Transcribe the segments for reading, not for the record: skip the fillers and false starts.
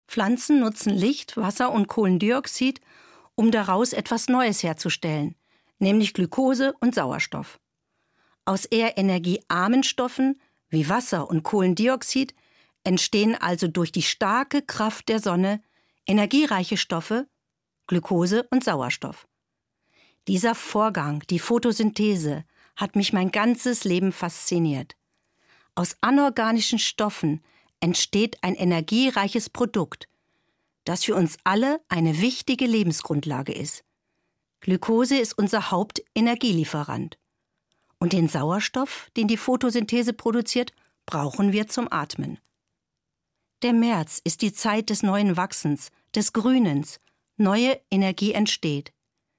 Pflanzen nutzen Licht, Wasser und Kohlendioxid, um daraus etwas Neues herzustellen, nämlich Glucose und Sauerstoff. Aus eher energiearmen Stoffen wie Wasser und Kohlendioxid entstehen also durch die starke Kraft der Sonne energiereiche Stoffe, Glucose und Sauerstoff. Dieser Vorgang, die Photosynthese, hat mich mein ganzes Leben fasziniert. Aus anorganischen Stoffen entsteht ein energiereiches Produkt, das für uns alle eine wichtige Lebensgrundlage ist. Glucose ist unser Hauptenergielieferant. Und den Sauerstoff, den die Photosynthese produziert, brauchen wir zum Atmen. Der März ist die Zeit des neuen Wachsens, des Grünens. Neue Energie entsteht.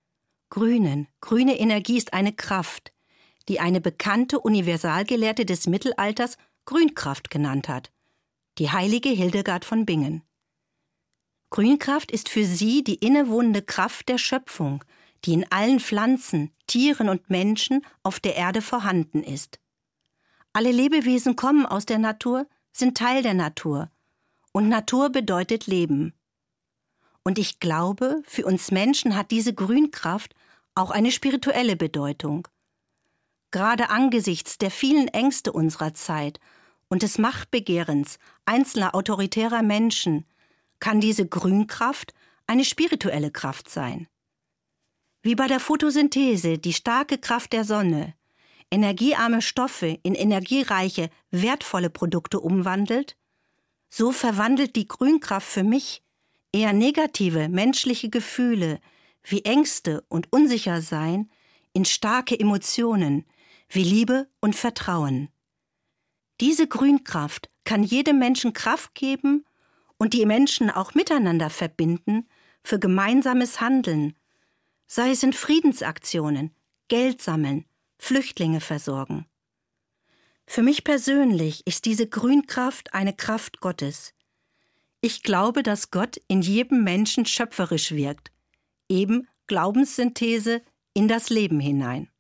Grüne Energie ist eine Kraft, die eine bekannte Universalgelehrte des Mittelalters Grünkraft genannt hat, die heilige Hildegard von Bingen. Grünkraft ist für sie die innewohnende Kraft der Schöpfung, die in allen Pflanzen, Tieren und Menschen auf der Erde vorhanden ist. Alle Lebewesen kommen aus der Natur, sind Teil der Natur. Und Natur bedeutet Leben. Und ich glaube, für uns Menschen hat diese Grünkraft auch eine spirituelle Bedeutung. Gerade angesichts der vielen Ängste unserer Zeit und des Machtbegehrens einzelner autoritärer Menschen kann diese Grünkraft eine spirituelle Kraft sein. Wie bei der Photosynthese die starke Kraft der Sonne energiearme Stoffe in energiereiche, wertvolle Produkte umwandelt, so verwandelt die Grünkraft für mich eher negative menschliche Gefühle wie Ängste und Unsichersein in starke Emotionen wie Liebe und Vertrauen. Diese Grünkraft kann jedem Menschen Kraft geben und die Menschen auch miteinander verbinden für gemeinsames Handeln, sei es in Friedensaktionen, Geld sammeln, Flüchtlinge versorgen. Für mich persönlich ist diese Grünkraft eine Kraft Gottes. Ich glaube, dass Gott in jedem Menschen schöpferisch wirkt, eben Glaubenssynthese in das Leben hinein.